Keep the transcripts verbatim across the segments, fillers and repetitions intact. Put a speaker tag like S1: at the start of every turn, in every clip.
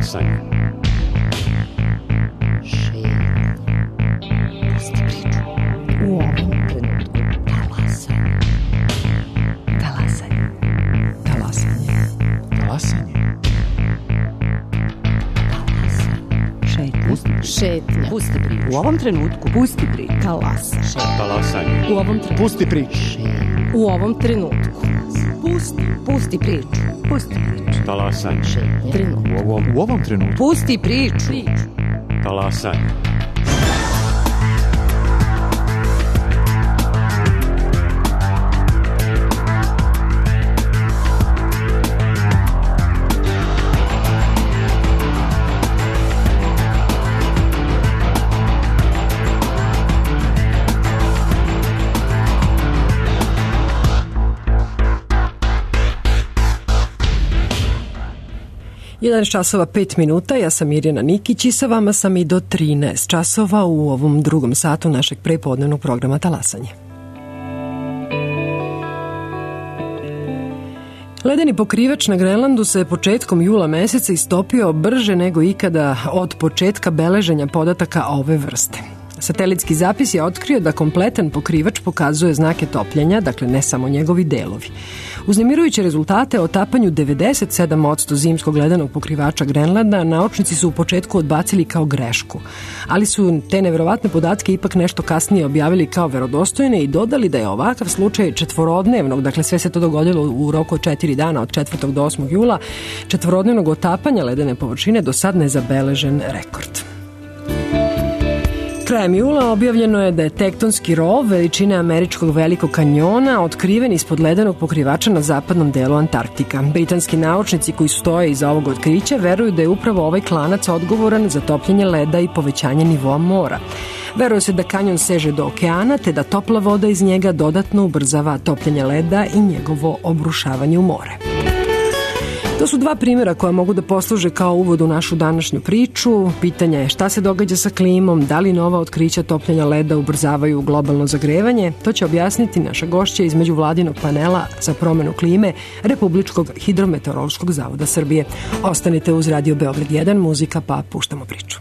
S1: Talasanje.
S2: Šetnja. Pusti priču. U ovom trenutku talasanje. Talasanje. Talasanje.
S3: Talasanje.
S2: Šetnja.
S3: Pusti priču.
S2: Šetnja.
S3: Pusti priču.
S2: U ovom trenutku pusti priču. Talasanje.
S1: Talasanje.
S2: U ovom trenutku.
S3: Pusti priču.
S2: U ovom trenutku. Pusti. Pusti priču. Pusti priču.
S1: Talasanje.
S2: Šetnja. Trenutku.
S3: U ovom, u ovom trenutku.
S2: Pusti priču.
S1: Talasanje.
S4: jedanaest časova pet minuta, ja sam Mirjana Nikić i sa vama sam i do trinaest časova u ovom drugom satu našeg prepodnevnog programa Talasanje. Ledeni pokrivač na Grenlandu se početkom jula meseca istopio brže nego ikada od početka beleženja podataka ove vrste. Satelitski zapis je otkrio da kompletan pokrivač pokazuje znake topljenja, dakle ne samo njegovi delovi. Uznemirujuće rezultate o otapanju devedeset sedam posto zimskog ledenog pokrivača Grenlanda naučnici su u početku odbacili kao grešku, ali su te neverovatne podatke ipak nešto kasnije objavili kao verodostojne i dodali da je ovakav slučaj četvorodnevnog, dakle sve se to dogodilo u roku od četiri dana, od četvrtog do osmog jula, četvorodnevnog otapanja ledene površine do sad nezabeležen rekord. Krajem jula objavljeno je da je tektonski rov veličine američkog velikog kanjona otkriven ispod ledenog pokrivača na zapadnom delu Antarktika. Britanski naučnici koji stoje iza ovog otkrića veruju da je upravo ovaj klanac odgovoran za topljenje leda i povećanje nivoa mora. Veruje se da kanjon seže do okeana, te da topla voda iz njega dodatno ubrzava topljenje leda i njegovo obrušavanje u more. To su dva primjera koja mogu da posluže kao uvod u našu današnju priču. Pitanje je šta se događa sa klimom, da li nova otkrića topljenja leda ubrzavaju globalno zagrevanje. To će objasniti naša gošća iz međuvladinog panela za promenu klime Republičkog hidrometeorološkog zavoda Srbije. Ostanite uz Radio Beograd jedan, muzika, pa puštamo priču.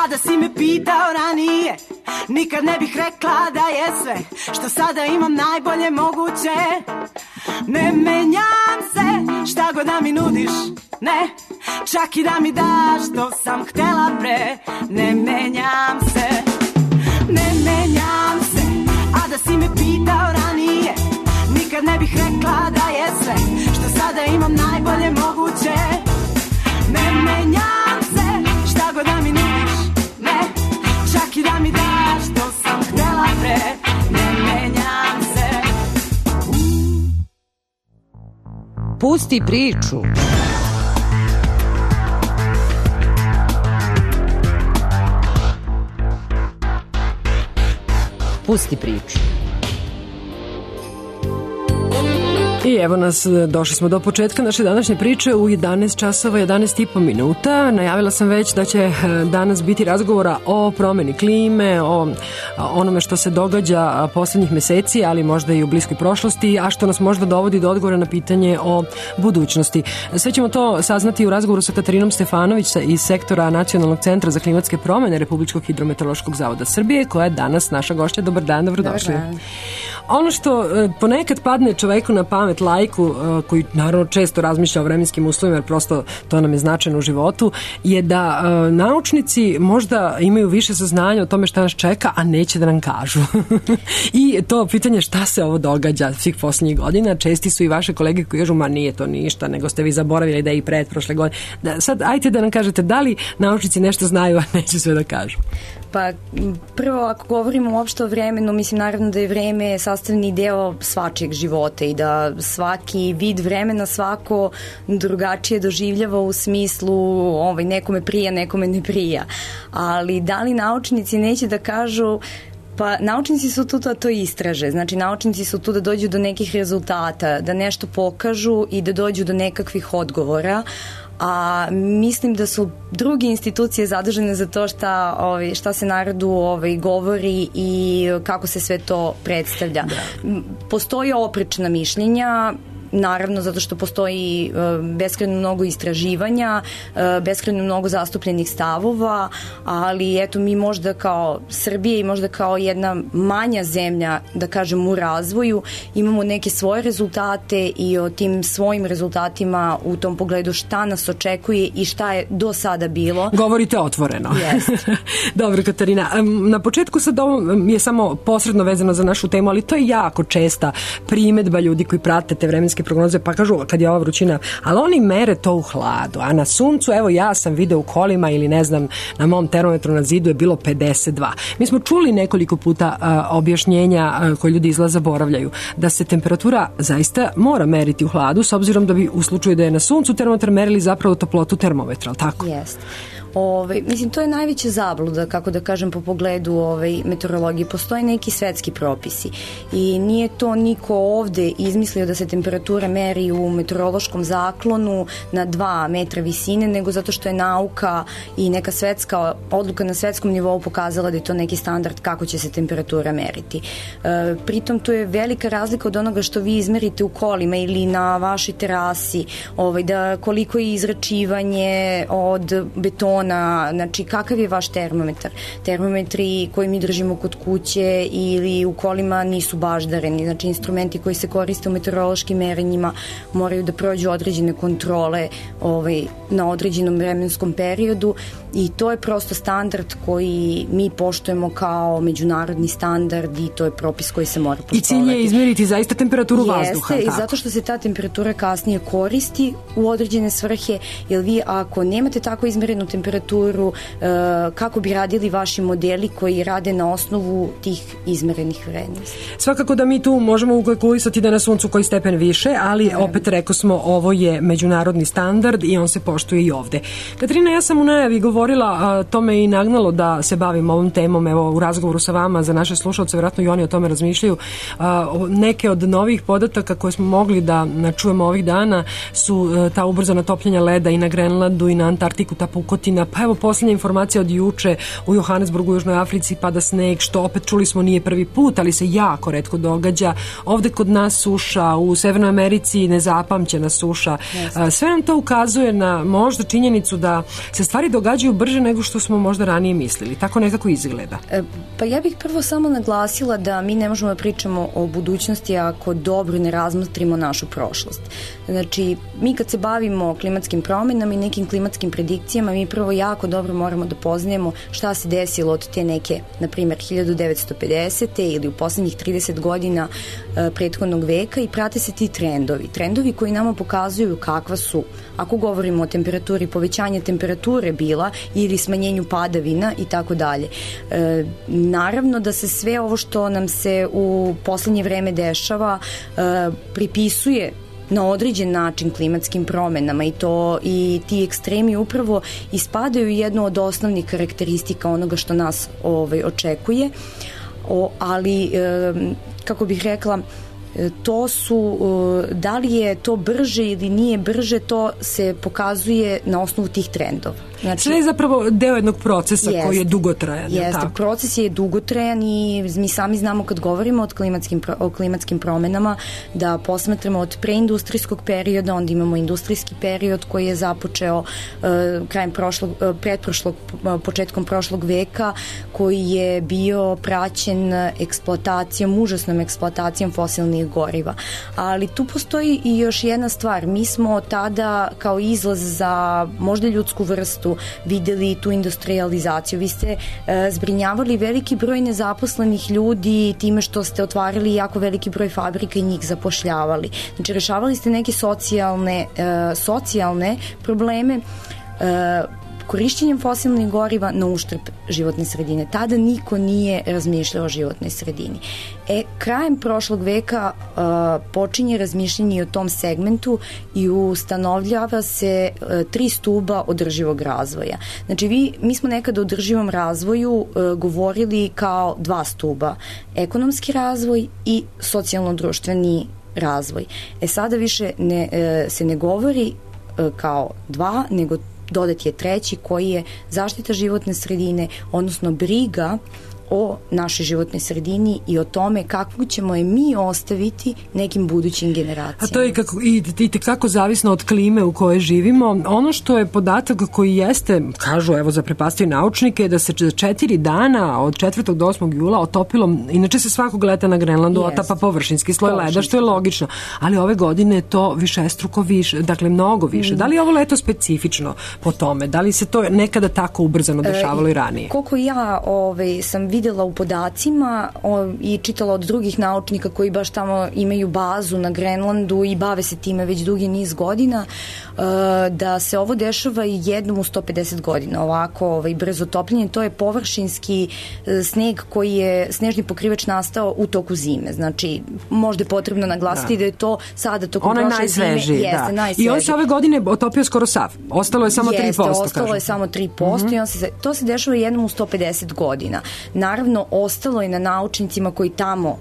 S5: A da si me pitao ranije, nikad ne bih rekla da je sve što sada imam najbolje moguće. Ne menjam se, šta god da mi nudiš, ne, čak i da mi daš što sam htela pre. Ne menjam se, ne menjam se. A da si me pitao ranije, nikad ne bih rekla da je sve što sada imam najbolje moguće. Ne menjam se, šta god da mi nudiš, ne, čak i da mi daš što sam htela pre. Ne menjam se.
S2: Pusti priču. Pusti priču.
S4: I evo nas, došli smo do početka naše današnje priče u jedanaest časova jedanaest i po minuta. Najavila sam već da će danas biti razgovora o promeni klime, o onome što se događa poslednjih meseci, ali možda i u bliskoj prošlosti, a što nas možda dovodi do odgovora na pitanje o budućnosti. Sve ćemo to saznati u razgovoru sa Katarinom Stefanović iz sektora Nacionalnog centra za klimatske promene Republičkog hidrometeorološkog zavoda Srbije, koja je danas naša gošća. Dobar dan, dobrodošli. Dobar dan. Ono što ponekad padne čoveku na pamet, laiku, koji naravno često razmišlja o vremenskim uslovima, jer prosto to nam je značajno u životu, je da naučnici možda imaju više saznanja o tome šta nas čeka, a neće da nam kažu. I to pitanje šta se ovo događa svih poslednjih godina, česti su i vaše kolege koji kažu, ma nije to ništa, nego ste vi zaboravili da je i pred prošle godine. Da, sad, ajte da nam kažete, da li naučnici nešto znaju, a neće sve da kažu?
S6: Pa prvo, ako govorimo uopšte o vremenu, mislim naravno da je vreme sastavni deo svačijeg života i da svaki vid vremena svako drugačije doživljava u smislu ovaj, nekome prija, nekome ne prija. Ali da li naučnici neće da kažu? Pa naučnici su tu da to istraže, znači naučnici su tu da dođu do nekih rezultata, da nešto pokažu i da dođu do nekakvih odgovora, a mislim da su druge institucije zadužene za to šta, ovaj, šta se narodu ovaj, govori i kako se sve to predstavlja. Da. Postoje oprečna mišljenja, naravno zato što postoji uh, beskrajno mnogo istraživanja, uh, beskrajno mnogo zastupljenih stavova, ali eto mi možda kao Srbije i možda kao jedna manja zemlja, da kažem u razvoju, imamo neke svoje rezultate i o tim svojim rezultatima u tom pogledu šta nas očekuje i šta je do sada bilo.
S4: Govorite otvoreno.
S6: Yes.
S4: Dobro, Katarina. Na početku sad ovo je samo posredno vezano za našu temu, ali to je jako česta primedba ljudi koji prate te vremenske prognoze, pa kažu kad je ova vrućina, ali oni mere to u hladu, a na suncu, evo ja sam video u kolima ili ne znam, na mom termometru na zidu je bilo pedeset dva. Mi smo čuli nekoliko puta a, objašnjenja a, koje ljudi izgleda zaboravljaju, da se temperatura zaista mora meriti u hladu, s obzirom da bi u slučaju da je na suncu termometar merili zapravo toplotu termometra, ali tako?
S6: Jeste. Ove, mislim, to je najveća zabluda, kako da kažem, po pogledu ove, meteorologije. Postoje neki svetski propisi i nije to niko ovde izmislio da se temperatura meri u meteorološkom zaklonu na dva metra visine, nego zato što je nauka i neka svetska odluka na svetskom nivou pokazala da je to neki standard kako će se temperatura meriti. E, pritom, to je velika razlika od onoga što vi izmerite u kolima ili na vašoj terasi, ovaj, da koliko je izračivanje od betona, znači kakav je vaš termometar. Termometri koji mi držimo kod kuće ili u kolima nisu baždareni, znači instrumenti koji se koriste u meteorološkim merenjima moraju da prođu određene kontrole ovaj, na određenom vremenskom periodu i to je prosto standard koji mi poštujemo kao međunarodni standard i to je propis koji se mora poštovati.
S4: I cilj je izmeriti zaista temperaturu
S6: Jeste,
S4: vazduha.
S6: Jeste, i zato što se ta temperatura kasnije koristi u određene svrhe, jer vi ako nemate tako izmerenu temperaturu, kako bi radili vaši modeli koji rade na osnovu tih izmerenih vrednosti.
S4: Svakako da mi tu možemo ukalkulisati da na suncu koji stepen više, ali ne. Opet rekao smo, ovo je međunarodni standard i on se poštuje i ovde. Katarina, ja sam u najavi govorila, to me i nagnalo da se bavim ovom temom, evo u razgovoru sa vama za naše slušalce, vjerojatno i oni o tome razmišljaju. Neke od novih podataka koje smo mogli da čujemo ovih dana su ta ubrzana topljenja leda i na Grenlandu i na Antarktiku, ta pukotina, pa evo poslednja informacija od juče u Johannesburgu u Južnoj Africi pada sneg, što opet čuli smo nije prvi put, ali se jako retko događa. Ovde kod nas suša, u Severnoj Americi nezapamćena suša. Yes. Sve nam to ukazuje na možda činjenicu da se stvari događaju brže nego što smo možda ranije mislili. Tako nekako izgleda.
S6: E, pa ja bih prvo samo naglasila da mi ne možemo da pričamo o budućnosti ako dobro ne razmotrimo našu prošlost. Znači, mi kad se bavimo klimatskim promenama i nekim klimatskim predikcijama, mi prvo jako dobro moramo da poznajemo šta se desilo od te neke, na primjer, hiljadu devetsto pedesete ili u poslednjih trideset godina e, prethodnog veka i prate se ti trendovi. Trendovi koji nama pokazuju kakva su, ako govorimo o temperaturi, povećanje temperature bila ili smanjenju padavina i tako dalje. E, naravno da se sve ovo što nam se u poslednje vreme dešava e, pripisuje na određen način klimatskim promenama i to i ti ekstremi upravo ispadaju jednu od osnovnih karakteristika onoga što nas ovaj, očekuje, o, ali e, kako bih rekla, to su, da li je to brže ili nije brže, to se pokazuje na osnovu tih trendova.
S4: Znači, sve je zapravo deo jednog procesa jest, koji je dugotrajan.
S6: Jeste, tako? Proces je dugotrajan i mi sami znamo kad govorimo o klimatskim, o klimatskim promenama da posmatramo od preindustrijskog perioda, onda imamo industrijski period koji je započeo uh, krajem prošlog, uh, pretprošlog, uh, početkom prošlog veka, koji je bio praćen eksploatacijom, užasnom eksploatacijom fosilnih goriva. Ali tu postoji i još jedna stvar. Mi smo tada kao izlaz za možda ljudsku vrstu videli tu industrializaciju. Vi ste e, zbrinjavali veliki broj nezaposlenih ljudi time što ste otvarali jako veliki broj fabrika i njih zapošljavali. Znači, rešavali ste neke socijalne, e, socijalne probleme e, korišćenjem fosilnih goriva na uštrb životne sredine. Tada niko nije razmišljao o životnoj sredini. E, krajem prošlog veka uh, počinje razmišljanje o tom segmentu i ustanovljava se uh, tri stuba održivog razvoja. Znači, vi, mi smo nekada o održivom razvoju uh, govorili kao dva stuba. Ekonomski razvoj i socijalno-društveni razvoj. E, sada više ne, uh, se ne govori uh, kao dva, nego dodat je treći koji je zaštita životne sredine, odnosno briga o našoj životnoj sredini i o tome kako ćemo je mi ostaviti nekim budućim generacijama.
S4: A to je kako, i, i tekako zavisno od klime u kojoj živimo. Ono što je podatak koji jeste, kažu evo zaprepastio naučnike, da se četiri dana od četvrtog do osmog jula otopilo, inače se svakog leta na Grenlandu yes. otapa površinski sloj leda, što je logično, ali ove godine je to višestruko više, dakle mnogo više. Mm. Da li je ovo leto specifično po tome? Da li se to nekada tako ubrzano dešavalo e, i ranije?
S6: Koliko ja ovaj, sam videla u podacima o, i čitala od drugih naučnika koji baš tamo imaju bazu na Grenlandu i bave se time već dugi niz godina, e, da se ovo dešava jednom u sto pedeset godina, ovako ovaj, brzo topljenje. To je površinski e, sneg koji je, snežni pokrivač nastao u toku zime. Znači, možda je potrebno naglasiti da, da je to sada tokom
S4: Ona
S6: prošle zime.
S4: Jeste,
S6: da. najsvežiji.
S4: I on se ove godine otopio skoro sav. Ostalo je samo
S6: jeste,
S4: tri posto.
S6: Ostalo
S4: kažem.
S6: je samo tri posto mm-hmm. i on se, to se dešava jednom u sto pedeset godina. Naravno, ostalo je na naučnicima koji tamo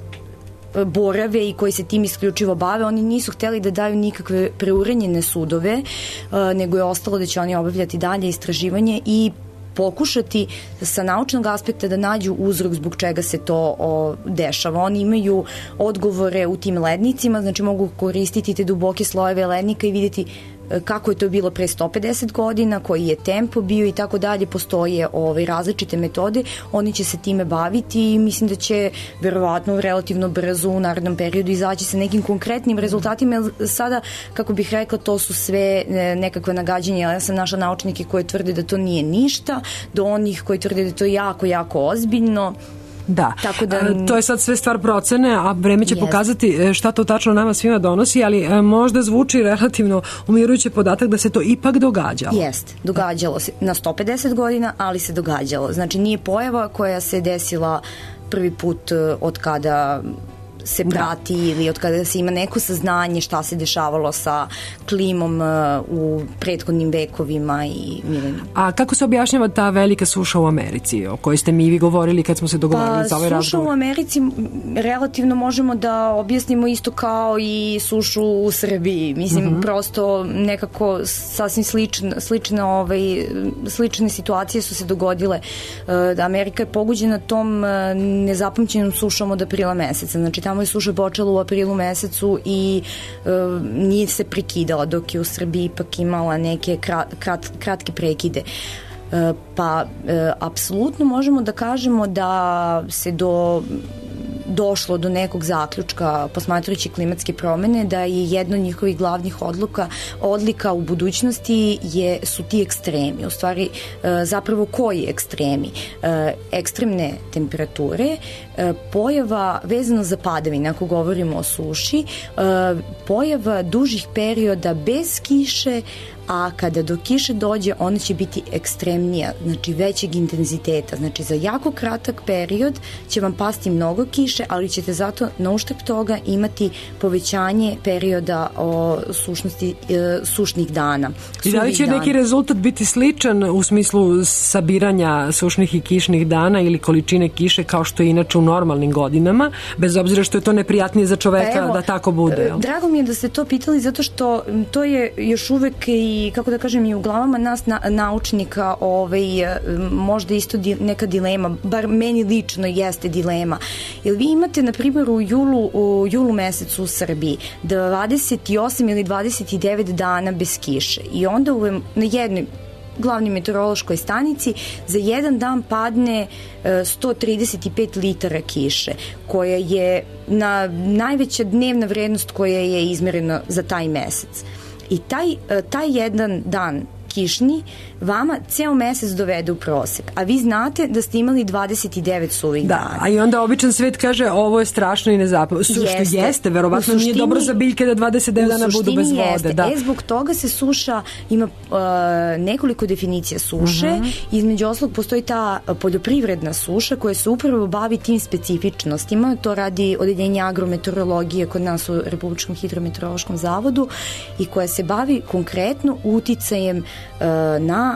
S6: borave i koji se tim isključivo bave. Oni nisu hteli da daju nikakve preuranjene sudove, nego je ostalo da će oni obavljati dalje istraživanje i pokušati sa naučnog aspekta da nađu uzrok zbog čega se to o, dešava. Oni imaju odgovore u tim lednicima, znači mogu koristiti te duboke slojeve lednika i vidjeti kako je to bilo pre sto pedeset godina, koji je tempo bio i tako dalje. Postoje ove različite metode, oni će se time baviti i mislim da će verovatno relativno brzo u narednom periodu izaći sa nekim konkretnim rezultatima, jer sada, kako bih rekla, to su sve nekakve nagađanja. Ja sam našla naučnike koje tvrde da to nije ništa, do onih koji tvrde da to je jako, jako ozbiljno.
S4: Da, Tako da, to je sad sve stvar procene, a vreme će jest. pokazati šta to tačno nama svima donosi, ali možda zvuči relativno umirujući podatak da se to ipak događalo.
S6: Jest, događalo se na sto pedeset godina, ali se događalo. Znači, nije pojava koja se desila prvi put od kada se prati da. ili od kada se ima neko saznanje šta se dešavalo sa klimom u prethodnim vekovima i milenijima.
S4: A kako se objašnjava ta velika suša u Americi o kojoj ste mi i vi govorili kad smo se dogovorili
S6: pa,
S4: za ovaj razgovor?
S6: Suša u Americi relativno možemo da objasnimo isto kao i sušu u Srbiji. Mislim, mm-hmm. prosto nekako sasvim slične, slične, ovaj, slične situacije su se dogodile. Da Amerika je pogođena tom nezapamćenom sušom od aprila meseca. Znači, tamo tamo je suša počela u aprilu mesecu i e, nije se prekidala, dok je u Srbiji ipak imala neke krat, krat, kratke prekide. E, pa e, apsolutno možemo da kažemo da se do došlo do nekog zaključka posmatrajući klimatske promene da je jedno od njihovih glavnih odluka, odlika u budućnosti je, su ti ekstremi. U stvari, zapravo koji ekstremi? Ekstremne temperature, pojava vezano za padavine, ako govorimo o suši, pojava dužih perioda bez kiše, a kada do kiše dođe, ona će biti ekstremnija, znači većeg intenziteta. Znači, za jako kratak period će vam pasti mnogo kiše, ali ćete zato na uštrb toga imati povećanje perioda o sušnosti, e, sušnih dana.
S4: I da li će dana. Neki rezultat biti sličan u smislu sabiranja sušnih i kišnih dana ili količine kiše kao što je inače u normalnim godinama, bez obzira što je to neprijatnije za čoveka Evo, da tako bude? Jel?
S6: Drago mi je da ste to pitali, zato što to je još uvek i i kako da kažem i u glavama nas na, naučnika ovaj, možda isto di, neka dilema, bar meni lično jeste dilema. Jer vi imate na primjer u julu, u julu mesecu u Srbiji dvadeset osam ili dvadeset devet dana bez kiše i onda u, na jednoj glavnoj meteorološkoj stanici za jedan dan padne sto trideset pet litara kiše, koja je na najveća dnevna vrednost koja je izmerena za taj mesec. I taj, taj jedan dan kišni vama ceo mesec dovede u prosek, a vi znate da ste imali dvadeset devet suvih
S4: da,
S6: dana.
S4: A i onda običan svet kaže ovo je strašno i nezapamćeno. Što jeste, jeste verovatno suštini, nije dobro za biljke da dvadeset devet dana budu bez vode. Jeste. Da.
S6: E, zbog toga se suša, ima uh, nekoliko definicija suše, uh-huh. između oslog postoji ta poljoprivredna suša koja se upravo bavi tim specifičnostima, to radi odeljenje agrometeorologije kod nas u Republičkom hidrometeorološkom zavodu i koja se bavi konkretno uticajem na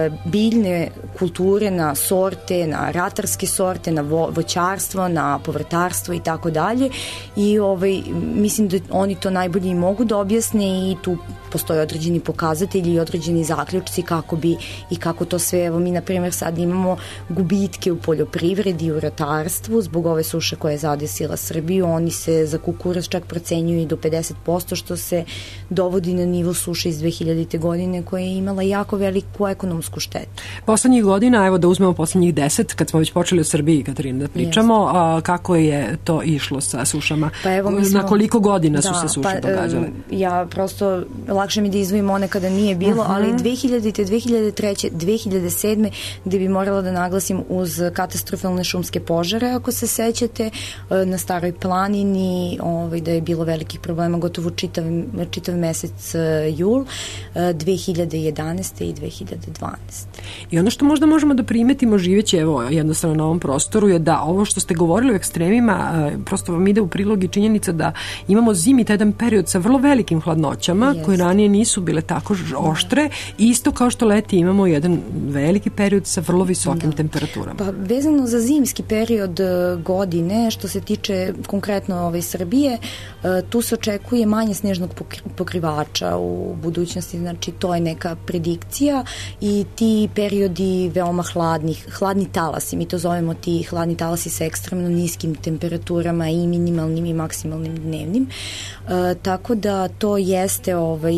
S6: biljne kulture, na sorte, na ratarske sorte, na vo, voćarstvo, na povrtarstvo i tako dalje. I ovaj, mislim da oni to najbolje i mogu da objasne i tu postoje određeni pokazatelji i određeni zaključci kako bi i kako to sve, evo mi na primjer sad imamo gubitke u poljoprivredi, u ratarstvu zbog ove suše koja je zadesila Srbiju, oni se za kukuruz čak procenjuju i do pedeset posto što se dovodi na nivo suše iz dve hiljadite godine koja je imala jako veliku ekonomsku štetu.
S4: Poslednjih godina, evo da uzmemo poslednjih deset, kad smo već počeli o Srbiji, Katarina, da pričamo, a, kako je to išlo sa sušama?
S6: Pa evo, mi smo,
S4: na koliko godina
S6: da,
S4: su se suše
S6: pa,
S4: događale?
S6: Ja prosto, lakše mi da izvojim one kada nije bilo, uh-huh. ali dve hiljadite, dve hiljade treće, dve hiljade sedme gde bi morala da naglasim uz katastrofalne šumske požare, ako se sećate, na Staroj planini, ovaj, da je bilo velikih problema gotovo čitav, čitav mesec jul, dve hiljade jedanaeste i dve hiljade dvanaeste.
S4: I ono što možda možemo da primetimo živeći evo jednostavno na ovom prostoru je da ovo što ste govorili o ekstremima prosto vam ide u prilog i činjenica da imamo zimi taj jedan period sa vrlo velikim hladnoćama yes. koje ranije nisu bile tako oštre, isto kao što leti imamo jedan veliki period sa vrlo visokim da. temperaturama.
S6: Pa vezano za zimski period godine, što se tiče konkretno ove Srbije, tu se očekuje manje snežnog pokrivača u budućnosti, znači to je neka predikcija i ti periodi veoma hladnih, hladni talasi, mi to zovemo ti hladni talasi sa ekstremno niskim temperaturama i minimalnim i maksimalnim dnevnim, e, tako da to jeste ovaj,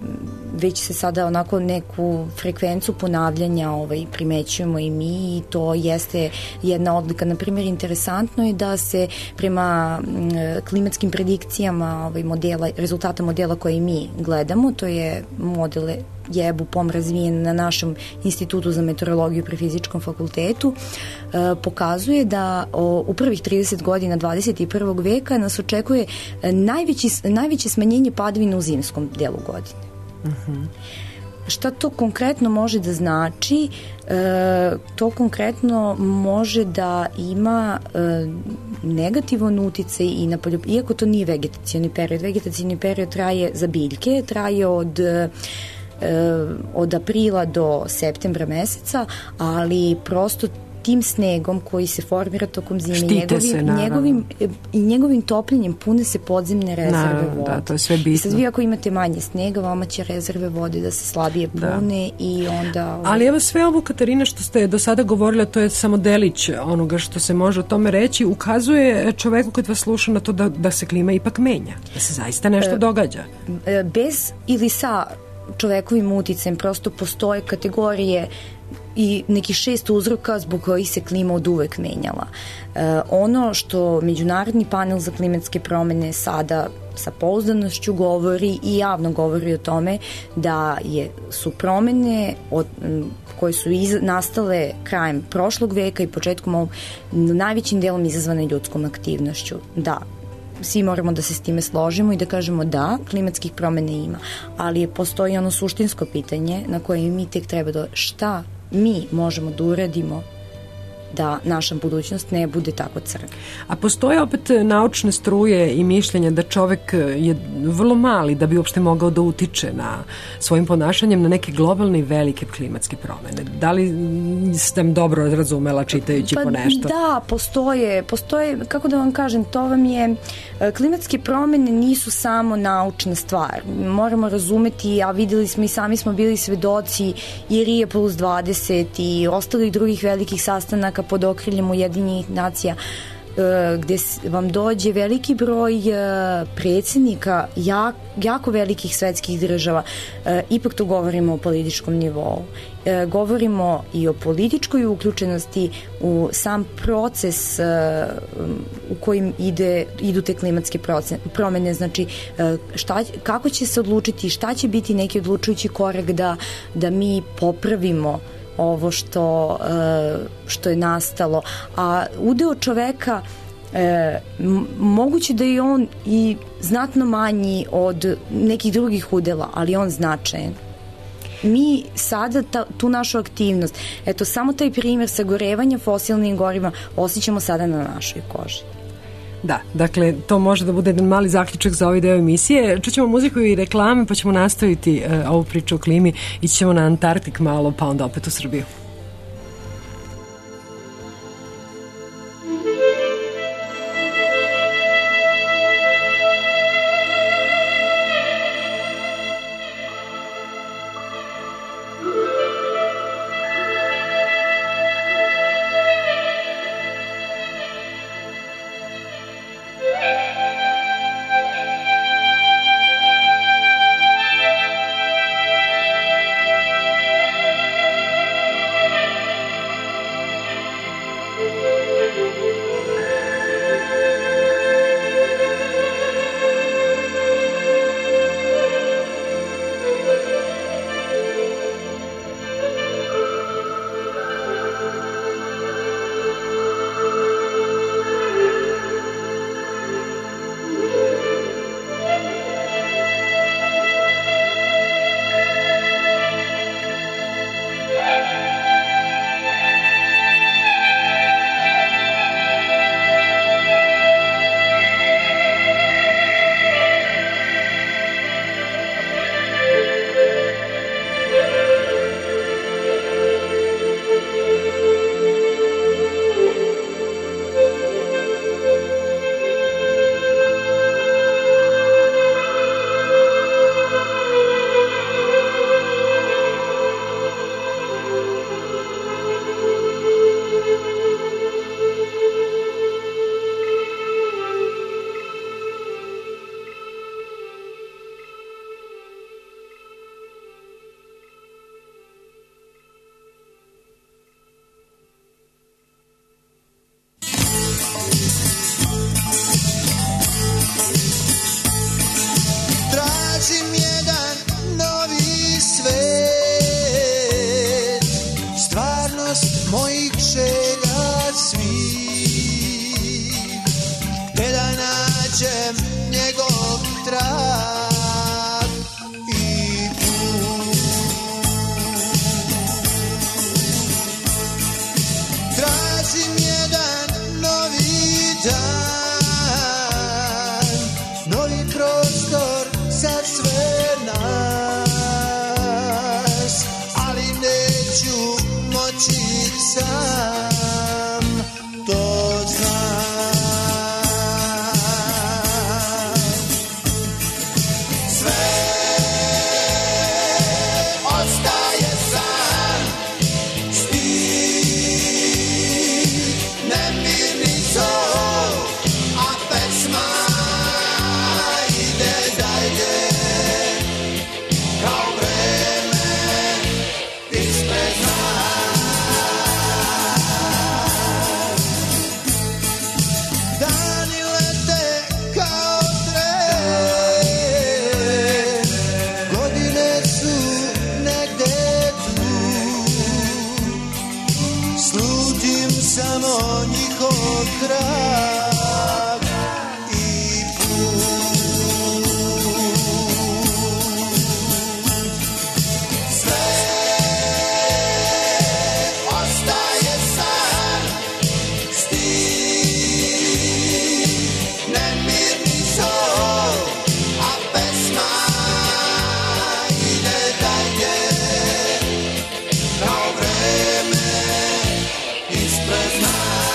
S6: već se sada onako neku frekvencu ponavljanja ovaj, primećujemo i mi i to jeste jedna odlika. Na primjer, interesantno je da se prema m, klimatskim predikcijama ovaj, modela, rezultata modela koje mi gledamo, to je modele je E B U P O M razvijen na našem institutu za meteorologiju pri Fizičkom fakultetu, e, pokazuje da o, u prvih trideset godina dvadeset prvog veka nas očekuje najveći, najveće smanjenje padavina u zimskom delu godine. Uh-huh. Šta to konkretno može da znači? E, to konkretno može da ima e, negativan uticaj i na poljoprivredu, iako to nije vegetacioni period. Vegetacioni period traje za biljke, traje od od aprila do septembra meseca, ali prosto tim snegom koji se formira tokom zime,
S4: Štite
S6: njegovim,
S4: se, naravno.
S6: njegovim, i njegovim topljenjem pune se podzemne rezerve
S4: Naravno,
S6: vode.
S4: da, to je sve bitno.
S6: I sad vi ako imate manje snega, vama će rezerve vode da se slabije pune da. I onda... Ovaj...
S4: Ali evo sve ovo, Katarina, što ste do sada govorila, to je samo delić onoga što se može o tome reći, ukazuje čoveku kad vas sluša na to da, da se klima ipak menja, da se zaista nešto e, događa.
S6: Bez ili sa čovekovim uticajem prosto postoje kategorije i neki šest uzroka zbog kojih se klima od uvek menjala. E, ono što Međunarodni panel za klimatske promene sada sa pouzdanošću govori i javno govori o tome da je, su promene od, koje su iz, nastale krajem prošlog veka i početkom ovog najvećim delom izazvane ljudskom aktivnošću. Da, svi moramo da se s time složimo i da kažemo da, klimatskih promene ima, ali je postoji ono suštinsko pitanje na koje mi tek treba da šta mi možemo da uradimo da naša budućnost ne bude tako crna.
S4: A postoje opet naučne struje i mišljenja da čovek je vrlo mali da bi uopšte mogao da utiče na svojim ponašanjem na neke globalne i velike klimatske promene. Da li sam dobro razumela čitajući
S6: pa,
S4: po nešto?
S6: Da, postoje, postoje, kako da vam kažem, to vam je, klimatske promene nisu samo naučna stvar. Moramo razumeti, a videli smo i sami smo bili svedoci i Rio plus dvadeset i ostalih drugih velikih sastanaka pod okriljem Ujedinjenih nacija gde vam dođe veliki broj predsjednika jak, jako velikih svetskih država. Ipak tu govorimo o političkom nivou. Govorimo i o političkoj uključenosti u sam proces u kojim ide, idu te klimatske promene. Znači, šta, kako će se odlučiti, šta će biti neki odlučujući korak da, da mi popravimo ovo što, što je nastalo. A udeo čoveka e, moguće da je on i znatno manji od nekih drugih udela, ali on značajan. Mi sada ta, tu našu aktivnost, eto samo taj primjer sagorevanja fosilnim gorivima osjećamo sada na našoj koži.
S4: Da, dakle, to može da bude jedan mali zaključak za ovaj deo emisije. Čućemo muziku i reklame, pa ćemo nastaviti uh, ovu priču o klimi. Ići ćemo na Antarktik malo, pa onda opet u Srbiju.
S7: Moći sam samo njihov trag i put. Sve ostaje san, stih, nemirni sol, a pesma ide dalje kao vreme ispred nas.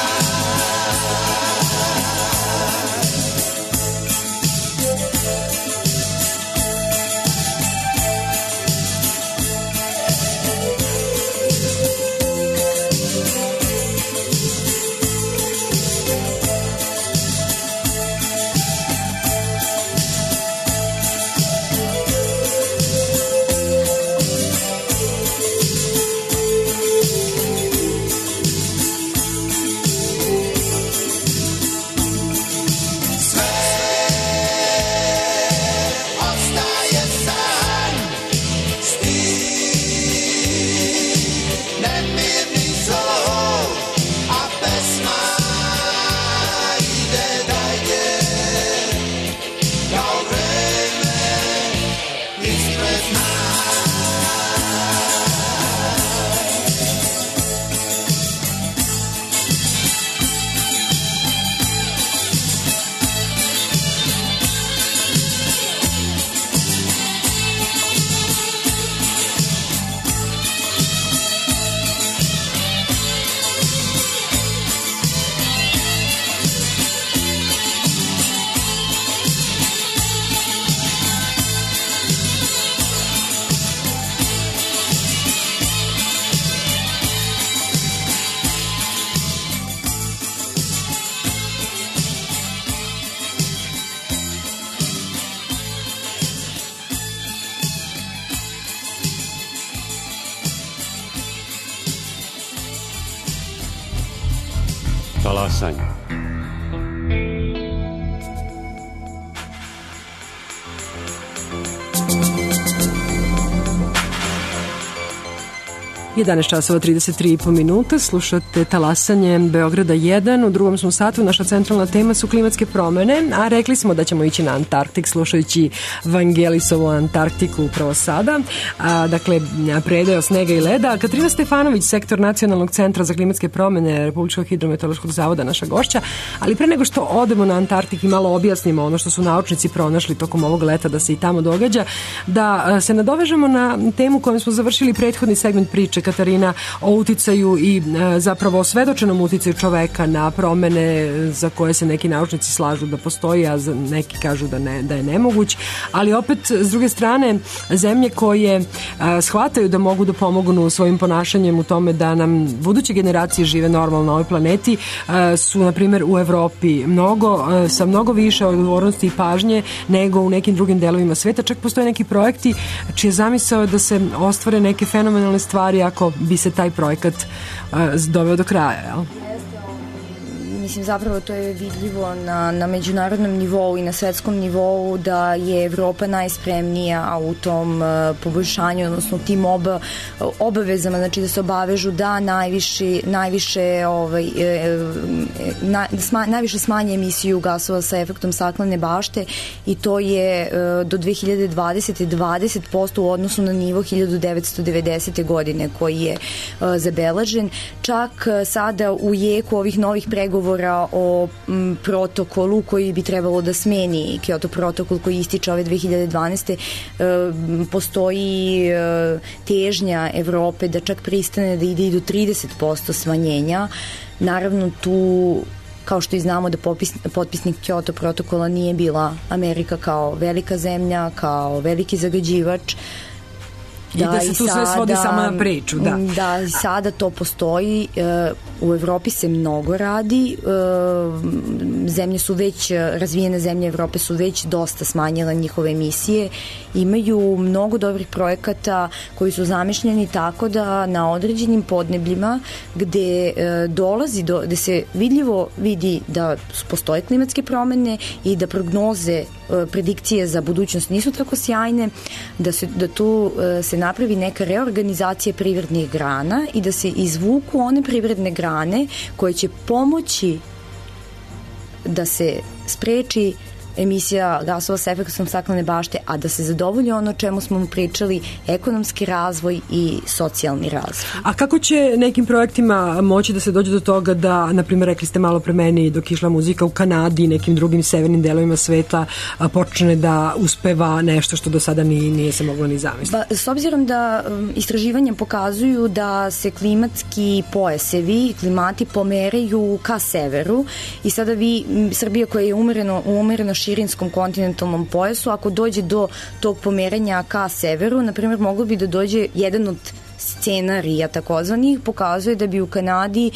S7: Ostaje san, stih, nemirni sol, a pesma ide dalje kao vreme ispred nas.
S1: Talasanje.
S4: jedanaest časova trideset tri i po minuta, slušate Talasanje Beograda jedan, u drugom smo satu, naša centralna tema su klimatske promene, a rekli smo da ćemo ići na Antarktik slušajući Vangelisovu Antarktiku upravo sada, a, dakle predeo snega i leda. Katarina Stefanović, sektor Nacionalnog centra za klimatske promene Republičkog hidrometeorološkog zavoda, naša gošća, ali pre nego što odemo na Antarktik i malo objasnimo ono što su naučnici pronašli tokom ovog leta da se i tamo događa, da a, se nadovežemo na temu kojom smo završili prethodni segment priče, Katarina, o uticaju i e, zapravo osvedočenom uticaju čoveka na promene za koje se neki naučnici slažu da postoji, a neki kažu da, ne, da je nemoguć, ali opet s druge strane zemlje koje a, shvataju da mogu da pomognu svojim ponašanjem u tome da nam buduće generacije žive normalno na ovoj planeti a, su na primjer u Evropi mnogo, a, sa mnogo više odgovornosti i pažnje nego u nekim drugim delovima sveta. Čak postoje neki projekti čije zamisao je da se ostvare neke fenomenalne stvari ako bi se taj projekat uh, doveo do kraja, jel?
S6: Mislim, zapravo to je vidljivo na, na međunarodnom nivou i na svetskom nivou da je Evropa najspremnija u tom uh, poboljšanju, odnosno tim oba, obavezama, znači da se obavežu da najviše, najviše, ovaj, e, na, sma, najviše smanje emisiju gasova sa efektom staklene bašte i to je uh, do dve hiljade dvadesete dvadeset posto u odnosu na nivo hiljadu devetsto devedesete godine koji je uh, zabeležen. Čak uh, sada u jeku ovih novih pregovora o m, protokolu koji bi trebalo da smeni Kyoto protokol koji ističe ove dve hiljade dvanaeste. E, postoji e, težnja Evrope da čak pristane da ide i do trideset posto smanjenja. Naravno tu, kao što i znamo da popis, potpisnik Kyoto protokola nije bila Amerika kao velika zemlja, kao veliki zagađivač.
S4: I da, da se tu sve svodi samo na priču, da.
S6: Da, i sada to postoji. U Evropi se mnogo radi. Zemlje su već, razvijene zemlje Evrope su već dosta smanjile njihove emisije. Imaju mnogo dobrih projekata koji su zamišljeni tako da na određenim podnebljima gde dolazi do, gde se vidljivo vidi da postoje klimatske promene i da prognoze, predikcije za budućnost nisu tako sjajne, da, se, da tu se napravi neka reorganizacija privrednih grana i da se izvuku one privredne grane elektrane koje će pomoći da se spreči emisija gasova sa efektom staklene bašte, a da se zadovolji ono čemu smo mu pričali, ekonomski razvoj i socijalni razvoj.
S4: A kako će nekim projektima moći da se dođe do toga da, na primjer, rekli ste malo pre meni dok išla muzika u Kanadi i nekim drugim severnim delovima sveta počne da uspeva nešto što do sada nije, nije se moglo ni zamisliti?
S6: Pa, s obzirom da um, istraživanja pokazuju da se klimatski pojasevi, klimati pomeraju ka severu i sada vi, Srbija koja je umereno, umereno širinskom kontinentalnom pojasu, ako dođe do tog pomeranja ka severu, na primjer, moglo bi da dođe jedan od scenarija takozvanih, pokazuje da bi u Kanadi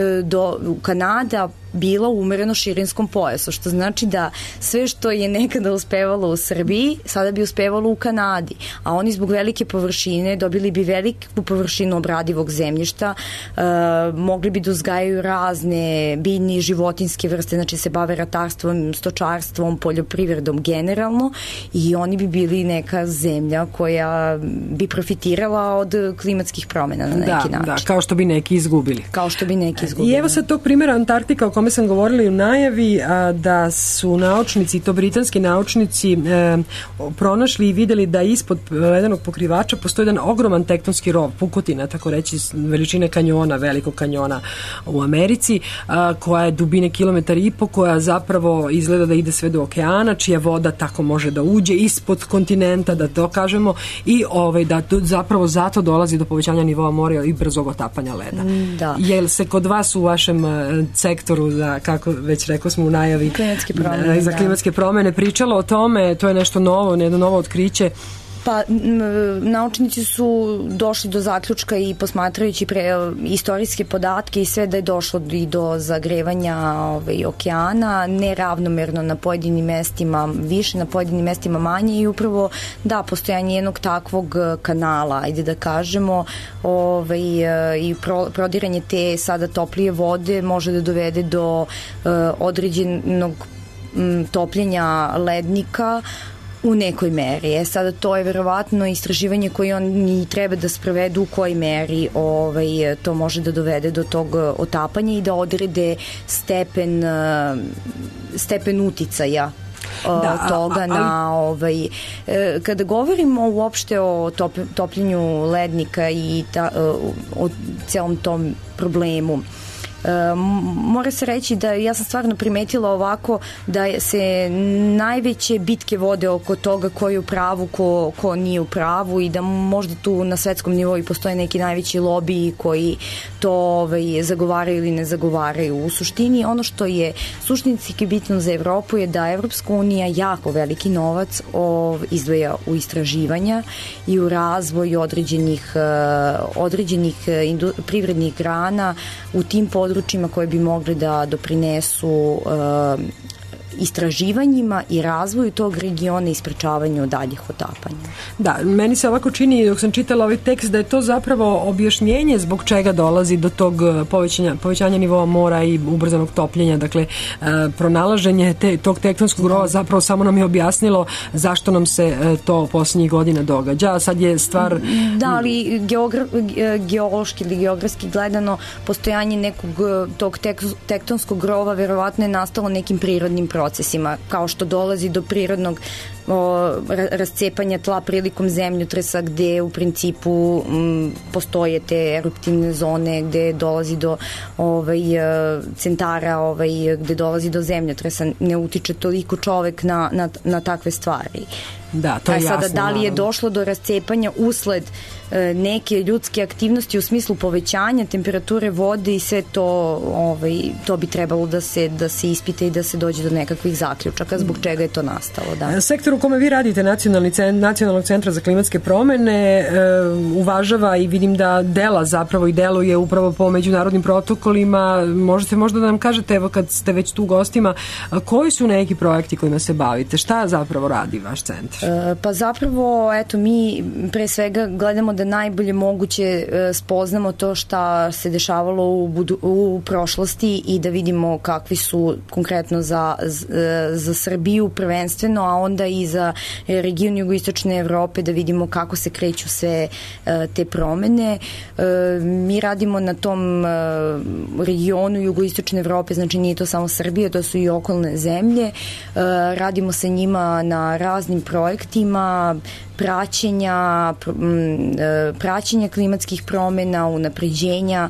S6: do Kanada bila u umereno širinskom pojasu, što znači da sve što je nekada uspevalo u Srbiji, sada bi uspevalo u Kanadi, a oni zbog velike površine dobili bi veliku površinu obradivog zemljišta, e, mogli bi da uzgajaju razne biljne i životinjske vrste, znači se bave ratarstvom, stočarstvom, poljoprivredom generalno i oni bi bili neka zemlja koja bi profitirala od klimatskih promjena na neki
S4: da,
S6: način.
S4: Da, kao što bi neki izgubili.
S6: Kao što bi neki izgubili.
S4: I evo sad tog primjera Antarktika o kome sam govorila u najavi, a, da su naučnici, to britanski naučnici, e, pronašli i videli da ispod ledenog pokrivača postoji jedan ogroman tektonski rov, pukotina, tako reći, veličine kanjona, velikog kanjona u Americi, a, koja je dubine kilometar i po, koja zapravo izgleda da ide sve do okeana, čija voda tako može da uđe ispod kontinenta, da to kažemo, i ovaj, da zapravo zato dolazi do povećanja nivoa mora i brzog otapanja leda.
S6: Da.
S4: Jel se kod vas u vašem sektoru, da, kako već rekao smo u najavi,
S6: klimatske promene,
S4: za klimatske da. promene, pričalo o tome, to je nešto novo, jedno novo otkriće?
S6: Pa, naučnici su došli do zaključka i posmatrajući pre, istorijske podatke i sve da je došlo i do zagrevanja ovaj, okeana, neravnomerno na pojedinim mestima više, na pojedinim mestima manje i upravo da, postojanje jednog takvog kanala, ajde da kažemo, ovaj, i pro, prodiranje te sada toplije vode može da dovede do uh, određenog m, topljenja lednika u nekoj meri. E sada to je verovatno istraživanje koje oni treba da sprovedu u kojoj meri ovaj, to može da dovede do tog otapanja i da odrede stepen, stepen uticaja da, toga ali... na ovaj, kada govorimo uopšte o top, topljenju lednika i ta, o celom tom problemu, Um, mora se reći da ja sam stvarno primetila ovako da se najveće bitke vode oko toga ko je u pravu, ko, ko nije u pravu i da možda tu na svetskom nivou i postoje neki najveći lobiji koji to ovaj, zagovaraju ili ne zagovaraju. U suštini ono što je suštinski bitno za Evropu je da Evropska unija jako veliki novac ov, izdvaja u istraživanja i u razvoj određenih, uh, određenih indu, privrednih grana u tim područjima područjima koje bi mogli da doprinesu uh, istraživanjima i razvoju tog regiona i sprečavanju daljih otapanja.
S4: Da, meni se ovako čini dok sam čitala ovaj tekst da je to zapravo objašnjenje zbog čega dolazi do tog povećanja, povećanja nivoa mora i ubrzanog topljenja. Dakle, uh, pronalaženje te, tog tektonskog rova zapravo samo nam je objasnilo zašto nam se uh, to posljednjih godina događa. A sad je stvar...
S6: Da, ali geogra, geološki ili geografski gledano postojanje nekog tog tek, tektonskog rova verovatno je nastalo nekim prirodnim procesima. procesima, kao što dolazi do prirodnog o, rascepanja tla prilikom zemljotresa gde u principu m, postoje te eruptivne zone gde dolazi do ovaj, centara ovaj, gde dolazi do zemljotresa, ne utiče toliko čovek na, na, na takve stvari.
S4: Da, to je jasno.
S6: Sada, da li je došlo do rascepanja usled e, neke ljudske aktivnosti u smislu povećanja temperature vode i sve to, ovaj, to bi trebalo da se, da se ispite i da se dođe do nekakvih zaključaka zbog čega je to nastalo. Da.
S4: Sektor u kome vi radite, Nacionalni cent, Nacionalnog centra za klimatske promene, e, uvažava i vidim da dela zapravo i deluje upravo po međunarodnim protokolima. Možete možda da nam kažete, evo kad ste već tu gostima, koji su neki projekti kojima se bavite? Šta zapravo radi vaš centar?
S6: Pa zapravo, eto, mi pre svega gledamo da da najbolje moguće spoznamo to šta se dešavalo u, budu, u prošlosti i da vidimo kakvi su konkretno za, za Srbiju prvenstveno, a onda i za region jugoistočne Evrope, da vidimo kako se kreću sve te promene. Mi radimo na tom regionu jugoistočne Evrope, znači nije to samo Srbija, to su i okolne zemlje. Radimo sa njima na raznim projektima, praćenja, praćenja klimatskih promena, unapređenja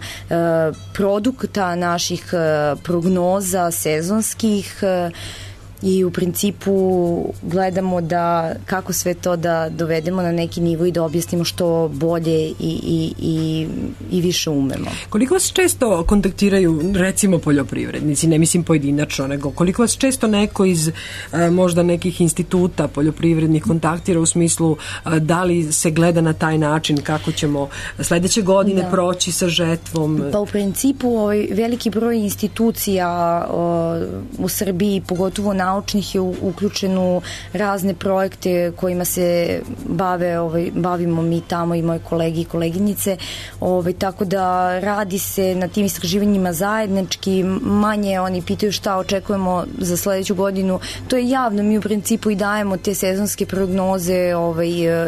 S6: produkta naših prognoza sezonskih, i u principu gledamo da kako sve to da dovedemo na neki nivo i da objasnimo što bolje i, i, i, i više umemo.
S4: Koliko vas često kontaktiraju recimo poljoprivrednici, ne mislim pojedinačno, nego koliko vas često neko iz možda nekih instituta poljoprivrednih kontaktira u smislu da li se gleda na taj način kako ćemo sledeće godine da. proći sa žetvom?
S6: Pa u principu ovaj veliki broj institucija o, u Srbiji, pogotovo na naučnih je uključen u razne projekte kojima se bave, ovaj, bavimo mi tamo i moji kolegi i koleginice, ovaj, tako da radi se na tim istraživanjima zajednički, manje oni pitaju šta očekujemo za sledeću godinu, to je javno, mi u principu i dajemo te sezonske prognoze ovaj,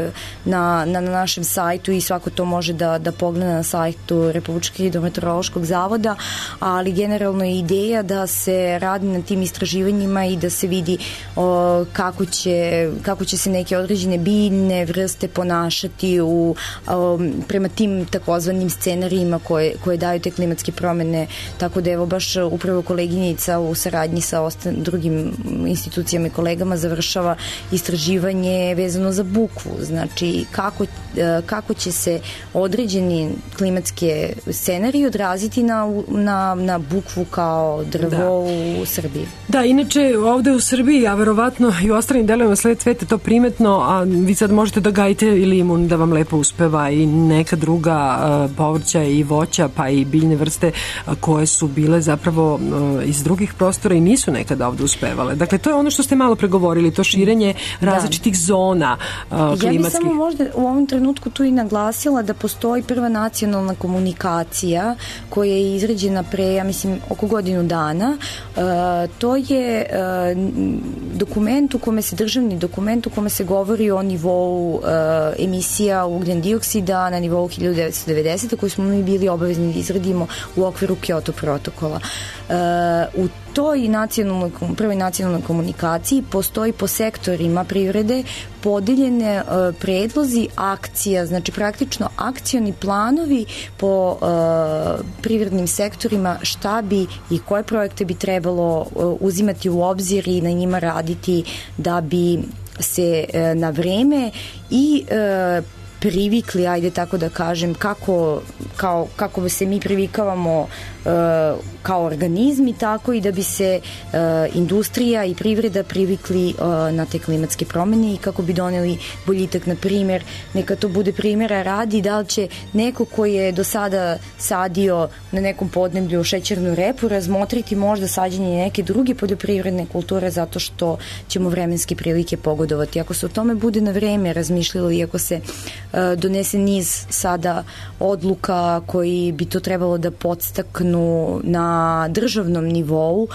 S6: na, na, na našem sajtu i svako to može da, da pogleda na sajtu Republičkog hidrometeorološkog zavoda, ali generalno je ideja da se radi na tim istraživanjima i da se vidi o, kako, će, kako će se neke određene biljne vrste ponašati u, o, prema tim takozvanim scenarijima koje, koje daju te klimatske promene, tako da evo baš upravo koleginica u saradnji sa ostan, drugim institucijama i kolegama završava istraživanje vezano za bukvu, znači kako, kako će se određeni klimatske scenariji odraziti na, na, na bukvu kao drvo da. u Srbiji.
S4: Da, inače ovde u Srbiji, a verovatno i u ostalim delovima sveta to primetno, a vi sad možete da gajite i limun da vam lepo uspeva i neka druga uh, povrća i voća, pa i biljne vrste uh, koje su bile zapravo uh, iz drugih prostora i nisu nekada ovde uspevale. Dakle, to je ono što ste malo pregovorili, to širenje različitih da. zona uh, klimatskih. Ja bih samo možda u ovom trenutku tu i naglasila da postoji prva nacionalna komunikacija koja je izrađena pre, ja mislim, oko godinu dana. Uh, to je uh, dokument u kome se, državni dokument u kome se govori o nivou uh, emisija ugljen dioksida na nivou hiljadu devetsto devedesete koji smo mi bili obavezni da izradimo u okviru Kyoto protokola. Uh, u toj nacionalnoj, prvoj nacionalnoj komunikaciji postoji po sektorima privrede podeljene uh, predlozi akcija, znači praktično akcioni planovi po uh, privrednim sektorima šta bi i koje projekte bi trebalo uh, uzimati u obzir i na njima raditi da bi se uh, na vreme i uh, privikli, ajde tako da kažem, kako, kao, kako se mi privikavamo uh, kao organizmi, tako i da bi se uh, industrija i privreda privikli uh, na te klimatske promene i kako bi doneli boljitak. Na primjer, neka to bude primjera radi, da li će neko koji je do sada sadio na nekom podneblju šećernu repu razmotriti možda sađenje neke druge poljoprivredne kulture zato što ćemo vremenske prilike pogodovati. Ako se o tome bude na vreme razmišljalo i ako se uh, donese niz sada odluka koji bi to trebalo da podstaknu na državnom nivou,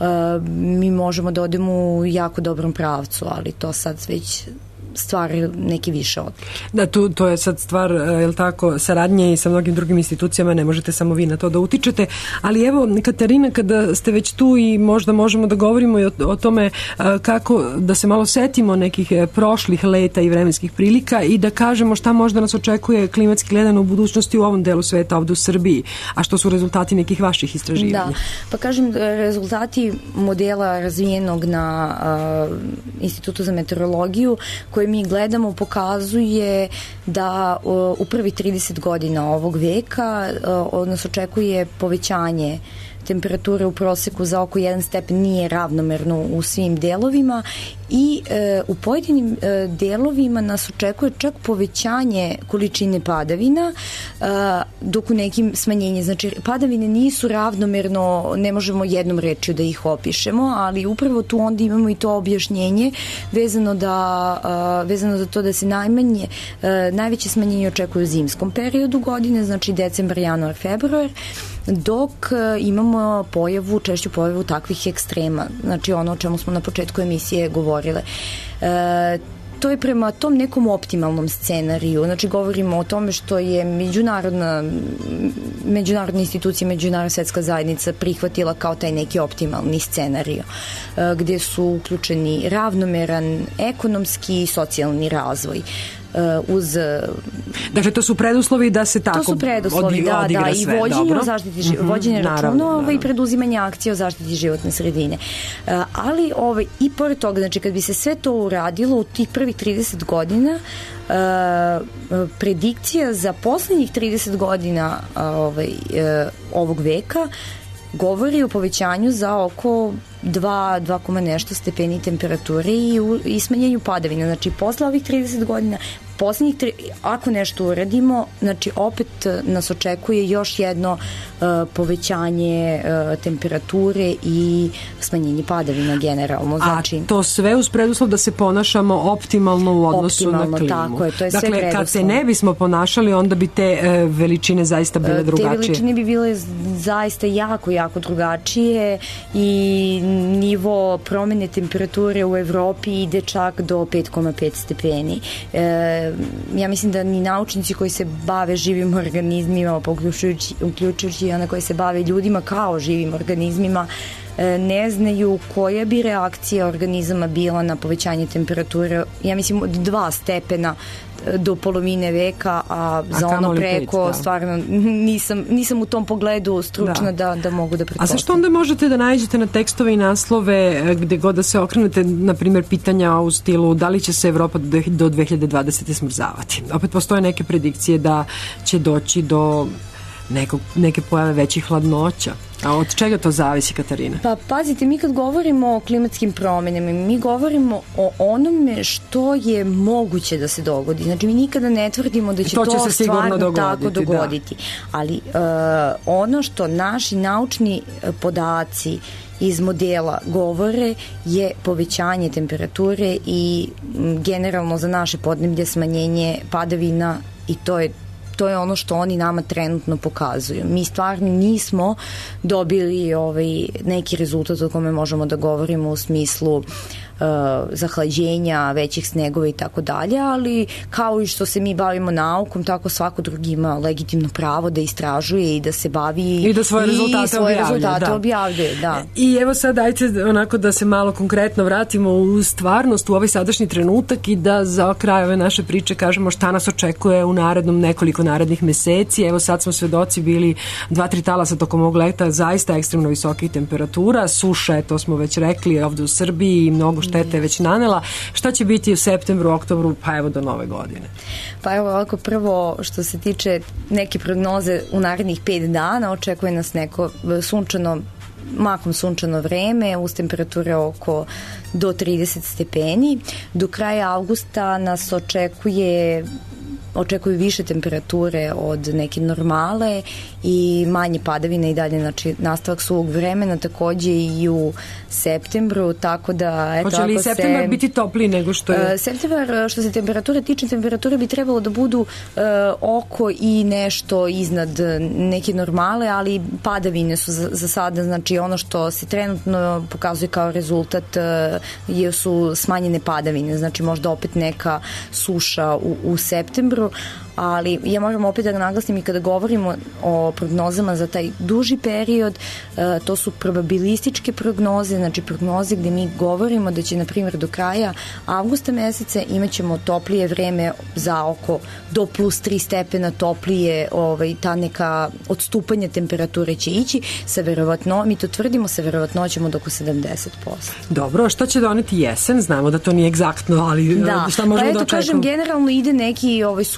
S4: mi možemo da odemo u jako dobrom pravcu, ali to sad već stvar neke više odluke. Da, tu, to je sad stvar, je li tako, saradnje i sa mnogim drugim institucijama, ne možete samo vi na to da utičete, ali evo, Katarina, kada ste već tu i možda možemo da govorimo i o, o tome kako da se malo setimo nekih prošlih leta i vremenskih prilika i da kažemo šta možda nas očekuje klimatski gledano u budućnosti u ovom delu sveta ovde u Srbiji, a što su rezultati nekih vaših istraživanja. Da, pa kažem, rezultati modela razvijenog na uh, Institutu za meteorologiju koje mi gledamo pokazuje da u prvi trideset godina ovog veka od nas očekuje povećanje
S6: temperature u proseku za oko jedan stepen nije ravnomerno u svim delovima i e, u pojedinim e, delovima nas očekuje čak povećanje količine padavina, e, dok u nekim smanjenje. Znači, padavine nisu ravnomerno, ne možemo jednom rečju da ih opišemo, ali upravo tu onda imamo i to objašnjenje vezano, da, e, vezano za to da se najmanje, e, najveće smanjenje očekuje u zimskom periodu godine, znači decembar, januar, februar, dok imamo pojavu, češću pojavu takvih ekstrema, znači ono o čemu smo na početku emisije govorile. E, to je prema tom nekom optimalnom scenariju, znači govorimo o tome što je međunarodna međunarodna institucija, međunarodna svetska zajednica prihvatila kao taj neki optimalni scenariju, e, gde su uključeni ravnomeran ekonomski i socijalni razvoj. Uh, uz...
S4: Dakle, to su preduslovi da se tako
S6: to su preduslovi,
S4: odi,
S6: da,
S4: odigra
S6: da,
S4: sve.
S6: I vođenje,
S4: Dobro.
S6: o zaštiti, mm-hmm, vođenje računova i preduzimanje akcije o zaštiti životne sredine. Uh, ali ovaj, i pored toga, znači kad bi se sve to uradilo u tih prvih trideset godina, uh, predikcija za poslednjih trideset godina uh, ovaj, uh, ovog veka govori o povećanju za oko dva, dva koma nešto stepeni temperature i, u, i smanjenju padavina. Znači, posle ovih trideset godina, poslednjih, tri, ako nešto uradimo, znači, opet nas očekuje još jedno uh, povećanje uh, temperature i smanjenje padavina generalno. Znači,
S4: a to sve uz preduslov da se ponašamo optimalno u odnosu
S6: optimalno,
S4: na klimu.
S6: Tako je, to je
S4: dakle,
S6: sve preduslov.
S4: Kad se ne bismo ponašali, onda bi te uh, veličine zaista bile drugačije.
S6: Te veličine bi bile zaista jako, jako drugačije i nivo promene temperature u Evropi ide čak do pet koma pet stepeni. E, ja mislim da ni naučnici koji se bave živim organizmima, uključujući, uključujući i one koji se bave ljudima kao živim organizmima, e, ne znaju koja bi reakcija organizama bila na povećanje temperature. Ja mislim od dva stepena do polovine veka, a za a ono preko pet, da. Stvarno nisam, nisam u tom pogledu stručna da, da, da mogu da pretpostavim.
S4: A zašto onda možete da nađete na tekstove i naslove gde god da se okrenete, na primjer, pitanja u stilu da li će se Evropa do dve hiljade dvadesete smrzavati? Opet postoje neke predikcije da će doći do nekog, neke pojave većih hladnoća. A od čega to zavisi, Katarina?
S6: Pa pazite, mi kad govorimo o klimatskim promenama, mi govorimo o onome što je moguće da se dogodi. Znači, mi nikada ne tvrdimo da će to,
S4: to
S6: će
S4: se
S6: stvarno
S4: dogoditi,
S6: tako dogoditi. Da. Ali uh, ono što naši naučni podaci iz modela govore je povećanje temperature i m, generalno za naše podneblje smanjenje padavina i to je to je ono što oni nama trenutno pokazuju. Mi stvarno nismo dobili ovaj, neki rezultat o kome možemo da govorimo u smislu uh, zahlađenja, većih snegova i tako dalje, ali kao i što se mi bavimo naukom, tako svako drugi ima legitimno pravo da istražuje i da se bavi
S4: i da svoje rezultate,
S6: i svoje
S4: objavljuje,
S6: rezultate
S4: da.
S6: objavljuje. Da.
S4: I evo sad dajte onako da se malo konkretno vratimo u stvarnost, u ovaj sadašnji trenutak i da za kraj ove naše priče kažemo šta nas očekuje u narednom nekoliko narednih meseci. Evo sad smo svedoci bili dva, tri talasa tokom ovog leta zaista ekstremno visokih temperatura, suša je, to smo već rekli, ovde u Srbiji i mnogo štete je već nanela. Šta će biti u septembru, oktobru, pa evo do nove godine?
S6: Pa evo ovako, prvo što se tiče neke prognoze u narednih pet dana, očekuje nas neko sunčano makom sunčano vreme, uz temperature oko do trideset stepeni. Do kraja avgusta nas očekuje očekuju više temperature od neke normale i manje padavine i dalje, znači nastavak suvog vremena, takođe i u septembru, tako da eto,
S4: hoće li
S6: ako
S4: septembar
S6: se,
S4: biti topliji nego što je?
S6: Uh, septembar, što se temperature tiče, temperature bi trebalo da budu uh, oko i nešto iznad neke normale, ali padavine su za, za sada, znači ono što se trenutno pokazuje kao rezultat uh, su smanjene padavine, znači možda opet neka suša u, u septembru, ali ja moram opet da naglasim i kada govorimo o prognozama za taj duži period, to su probabilističke prognoze, znači prognoze gde mi govorimo da će, na primjer, do kraja avgusta meseca imat ćemo toplije vreme za oko do plus tri stepena toplije, ovaj, ta neka odstupanja temperature će ići sa verovatno, mi to tvrdimo, sa verovatnoćemo do oko sedamdeset posto.
S4: Dobro, a šta će doneti jesen? Znamo da to nije egzaktno, ali
S6: da.
S4: šta možemo
S6: pa
S4: da očekujemo?
S6: Kažem, generalno ide neki ovaj, suvlji i topliji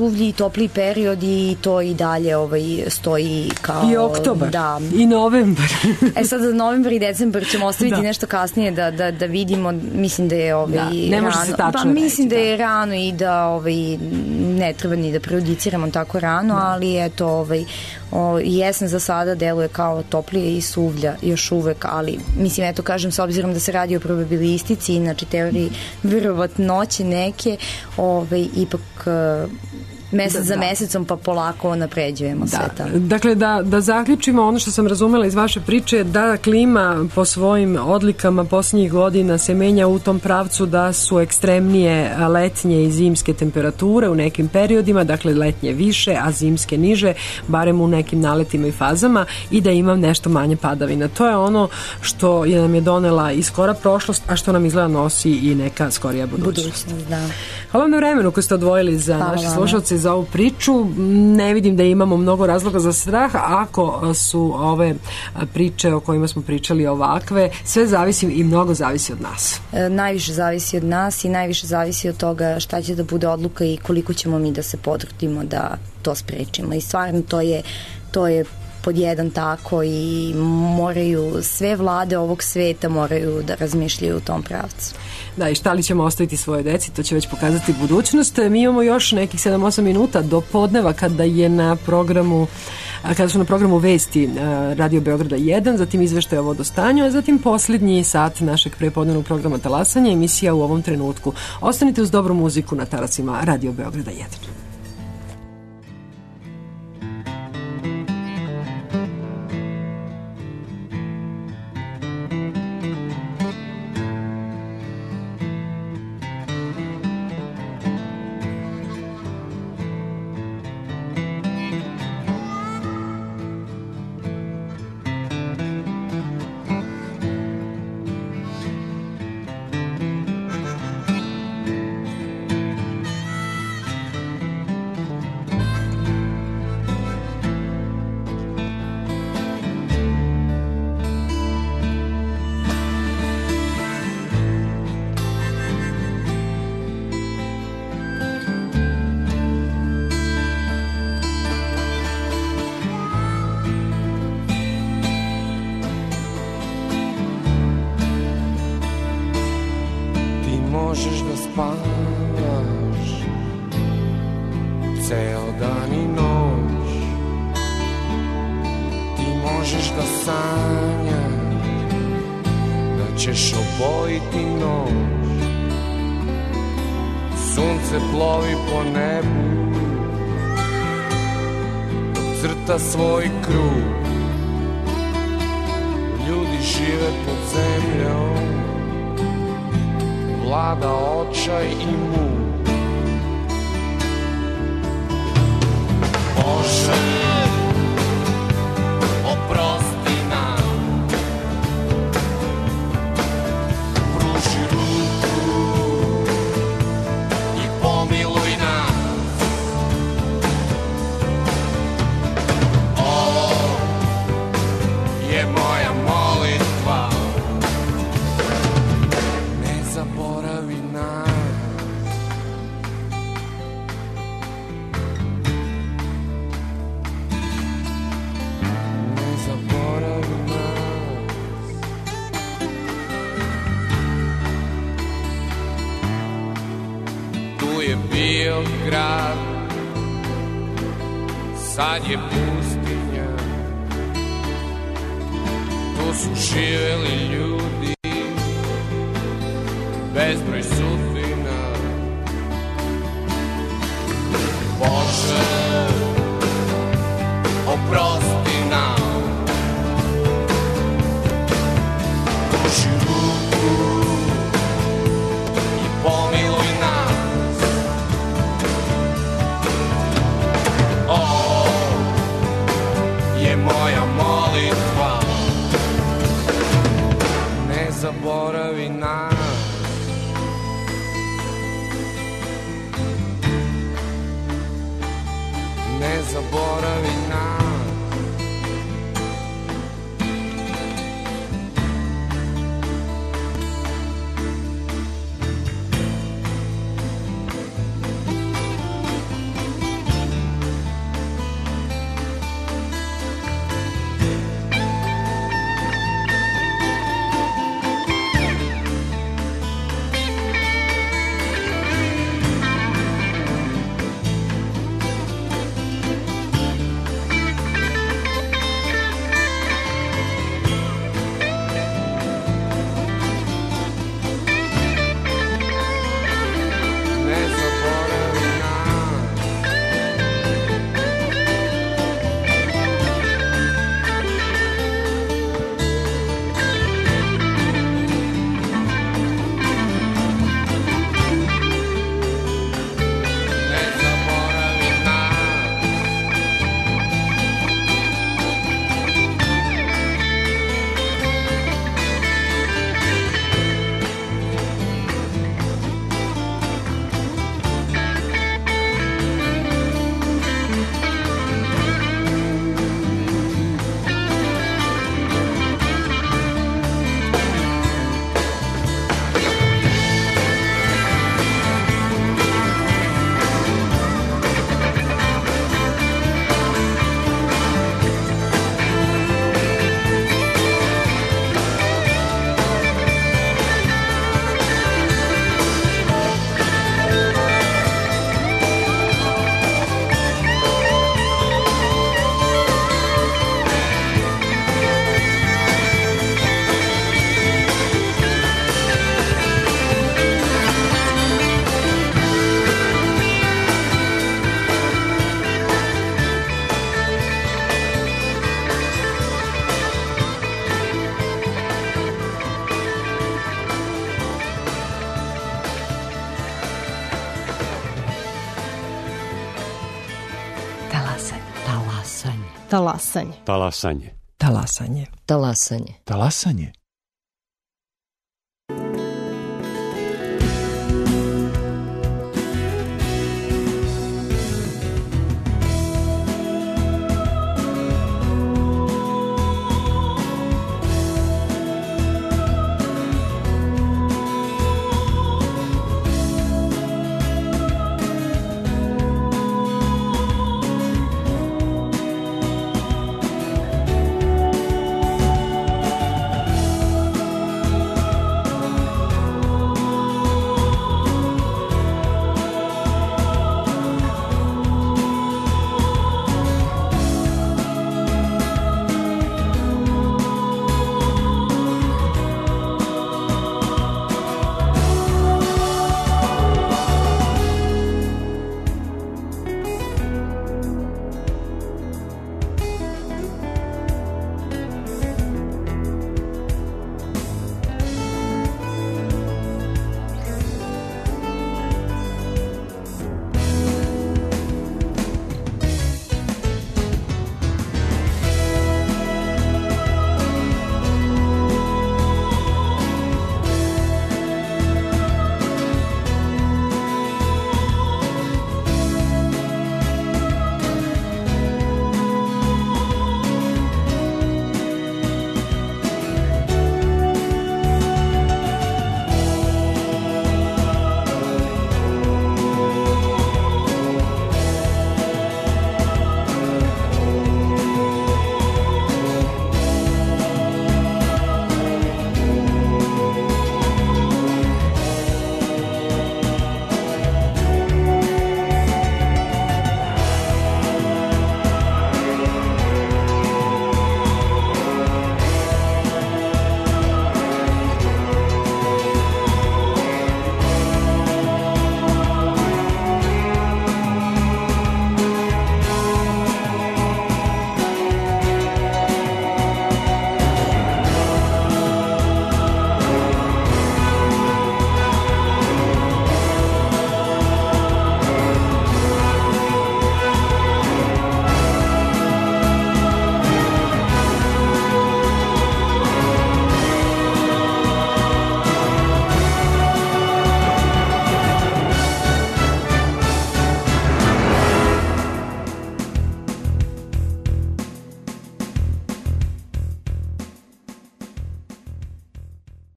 S6: topliji period i to i dalje ovaj, stoji kao...
S4: I oktobar,
S6: da.
S4: i novembar.
S6: E sad za novembar i decembar ćemo ostaviti
S4: Da.
S6: nešto kasnije da, da, da vidimo, mislim da je ovaj,
S4: Da, ne može
S6: rano.
S4: se tačno
S6: Pa mislim
S4: reći,
S6: da je
S4: da.
S6: rano i da ovaj, ne treba ni da prejudiciramo tako rano, ali eto ovaj, o, jesen za sada deluje kao toplije i suvlja još uvek, ali mislim eto kažem s obzirom da se radi o probabilistici, znači teoriji verovatnoće neke, ovaj, ipak mesec
S4: Da,
S6: za
S4: da.
S6: mesecom pa polako napređujemo sve
S4: Da.
S6: tamo.
S4: Dakle, da, da zaključimo ono što sam razumela iz vaše priče, da klima po svojim odlikama posljednjih godina se menja u tom pravcu da su ekstremnije letnje i zimske temperature u nekim periodima, dakle letnje više, a zimske niže, barem u nekim naletima i fazama, i da ima nešto manje padavina. To je ono što je nam je donela i skora prošlost, a što nam izgleda nosi i neka skorija budućnost.
S6: Budućnost, da.
S4: Hvala vam na vremenu koje ste odvojili za
S6: Hvala
S4: naše
S6: vama.
S4: slušalce i za ovu priču. Ne vidim da imamo mnogo razloga za strah ako su ove priče o kojima smo pričali ovakve. Sve zavisi i mnogo zavisi od nas.
S6: E, najviše zavisi od nas i najviše zavisi od toga šta će da bude odluka i koliko ćemo mi da se potrudimo da to sprečimo. I stvarno to je, to je pod jedan tako i moraju sve vlade ovog sveta moraju da razmišljaju u tom pravcu.
S4: Da, i šta li ćemo ostaviti svoje deci, to će već pokazati budućnost. Mi imamo još nekih sedam osam minuta do podneva kada je na programu kada su na programu vesti Radio Beograda jedan, zatim izveštaj o vodostanju, a zatim posljednji sat našeg prepodnevnog programa Talasanja, emisija u ovom trenutku. Ostanite uz dobru muziku na talasima Radio Beograda jedan.
S8: Možeš da spavaš ceo dan i noć, ti možeš da sanjaš da ćeš obojiti noć, sunce plovi po nebu dok crta svoj krug, ljudi žive pod zemljom, vlada očaj i muk. Bože, oprosti nam, pruži ruku i pomiluj nas. Ovo je moja molitva, zaboravi nas. Ne zaboravi nas. Tu je bio grad, sad je pustinja, tu su živeli ljudi, bezbroj sudbina. Bože, oprosti nam, pruži ruku i pomiluj nas. Ovo je moja molitva, ne zaboravi nas. Ne zaboravi nas.
S2: Talasanje.
S1: Talasanje.
S4: Talasanje.
S2: Talasanje.
S3: Talasanje.